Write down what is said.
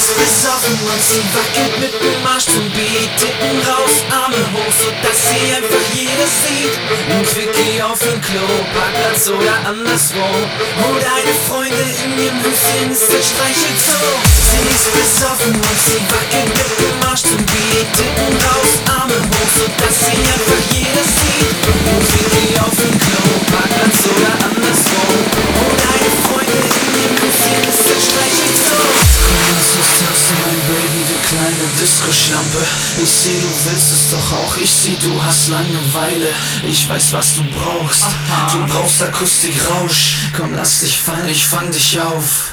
ist besoffen und sie wackelt mit dem Arsch zum Beat. Titten raus, Arme hoch, sodass sie einfach jeder sieht. Ein Quickie auf dem Klo, Parkplatz oder anderswo. Hol deine Freunde in ihrem Höschen, ist der Streichelzoo. Sie ist besoffen und sie wackelt mit dem Arsch zum Beat. Titten raus, Arme hoch, sodass sie einfach jeder sieht. Ein Quickie auf dem Klo, Parkplatz oder anderswo. Hol deine Freunde in ihrem Höschen, ist der Streichelzoo. Lass uns tanzen, mein Baby, du kleine Disco-Schlampe. Ich seh, du willst es doch auch, ich seh, du hast Langeweile. Ich weiß, was du brauchst, du brauchst Akustik-Rausch. Komm, lass dich fallen, ich fang dich auf.